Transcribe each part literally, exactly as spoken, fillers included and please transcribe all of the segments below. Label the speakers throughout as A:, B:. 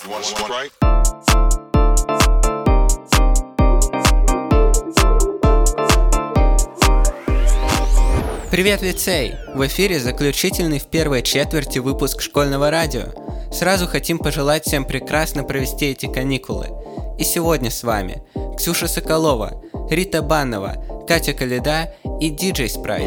A: Привет, лицей! В эфире заключительный в первой четверти выпуск школьного радио. Сразу хотим пожелать всем прекрасно провести эти каникулы. И сегодня с вами Ксюша Соколова, Рита Баннова, Катя Коляда и диджей Спрайт.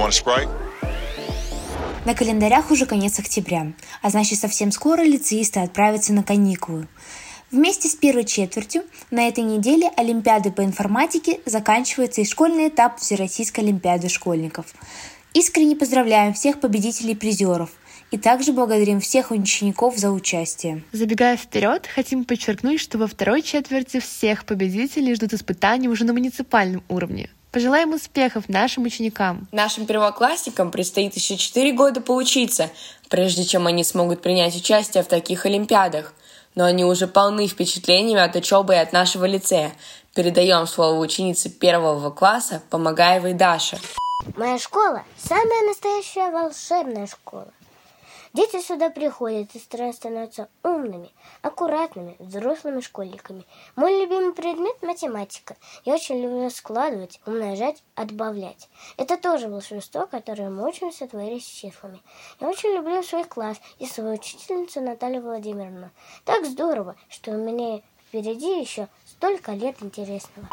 B: На календарях уже конец октября, а значит совсем скоро лицеисты отправятся на каникулы. Вместе с первой четвертью на этой неделе Олимпиады по информатике заканчивается и школьный этап Всероссийской олимпиады школьников. Искренне поздравляем всех победителей и призеров и также благодарим всех учеников за участие.
C: Забегая вперед, хотим подчеркнуть, что во второй четверти всех победителей ждут испытания уже на муниципальном уровне. Пожелаем успехов нашим ученикам.
D: Нашим первоклассникам предстоит еще четыре года поучиться, прежде чем они смогут принять участие в таких олимпиадах. Но они уже полны впечатлениями от учебы и от нашего лицея. Передаем слово ученице первого класса Помогаевой Даше.
E: Моя школа – самая настоящая волшебная школа. Дети сюда приходят и становятся умными, аккуратными, взрослыми школьниками. Мой любимый предмет – математика. Я очень люблю складывать, умножать, отбавлять. Это тоже волшебство, которое мы учимся творить с числами. Я очень люблю свой класс и свою учительницу Наталью Владимировну. Так здорово, что у меня впереди еще столько лет интересного.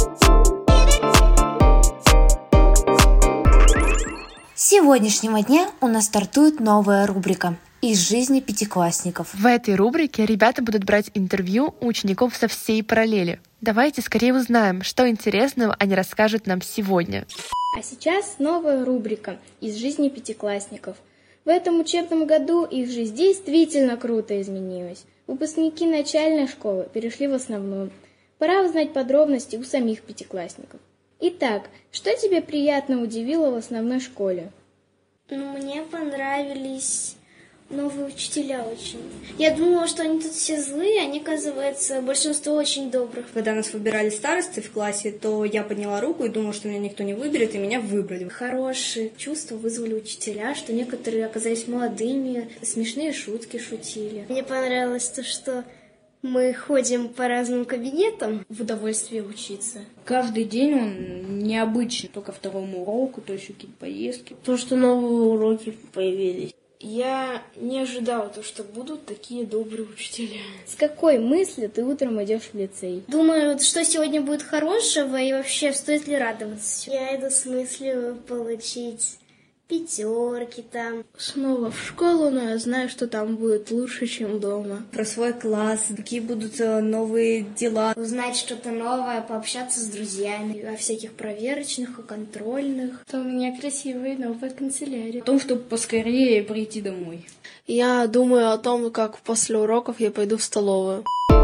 B: С сегодняшнего дня у нас стартует новая рубрика «Из жизни пятиклассников».
C: В этой рубрике ребята будут брать интервью у учеников со всей параллели. Давайте скорее узнаем, что интересного они расскажут нам сегодня.
F: А сейчас новая рубрика «Из жизни пятиклассников». В этом учебном году их жизнь действительно круто изменилась. Выпускники начальной школы перешли в основную. Пора узнать подробности у самих пятиклассников. Итак, что тебе приятно удивило в основной школе?
G: Ну, мне понравились новые учителя очень. Я думала, что они тут все злые, они, оказывается, большинство очень добрых.
H: Когда нас выбирали старосты в классе, то я подняла руку и думала, что меня никто не выберет, и меня выбрали.
G: Хорошие чувства вызвали учителя, что некоторые оказались молодыми, смешные шутки шутили. Мне понравилось то, что мы ходим по разным кабинетам в удовольствие учиться.
I: Каждый день он необычный, только второму уроку, то есть какие-то поездки.
G: То, что новые уроки появились.
F: Я не ожидала, то, что будут такие добрые учителя.
C: С какой мыслью ты утром идешь в лицей?
G: Думаю, что сегодня будет хорошего и вообще стоит ли радоваться. Я иду с мыслью получить пятерки там.
F: Снова в школу, но я знаю, что там будет лучше, чем дома.
H: Про свой класс, какие будут новые дела.
G: Узнать что-то новое, пообщаться с друзьями.
F: О всяких проверочных, о контрольных. Там у меня красивая новая канцелярия.
I: О том, чтобы поскорее прийти домой.
J: Я думаю о том, как после уроков я пойду в столовую.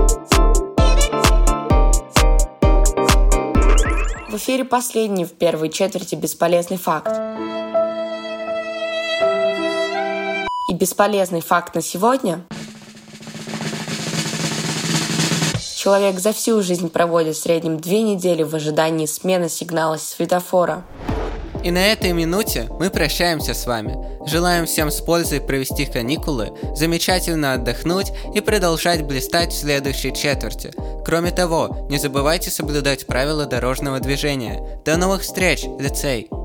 D: В эфире последний в первой четверти бесполезный факт. И бесполезный факт на сегодня. Человек за всю жизнь проводит в среднем две недели в ожидании смены сигнала светофора.
A: И на этой минуте мы прощаемся с вами. Желаем всем с пользой провести каникулы, замечательно отдохнуть и продолжать блистать в следующей четверти. Кроме того, не забывайте соблюдать правила дорожного движения. До новых встреч, лицей!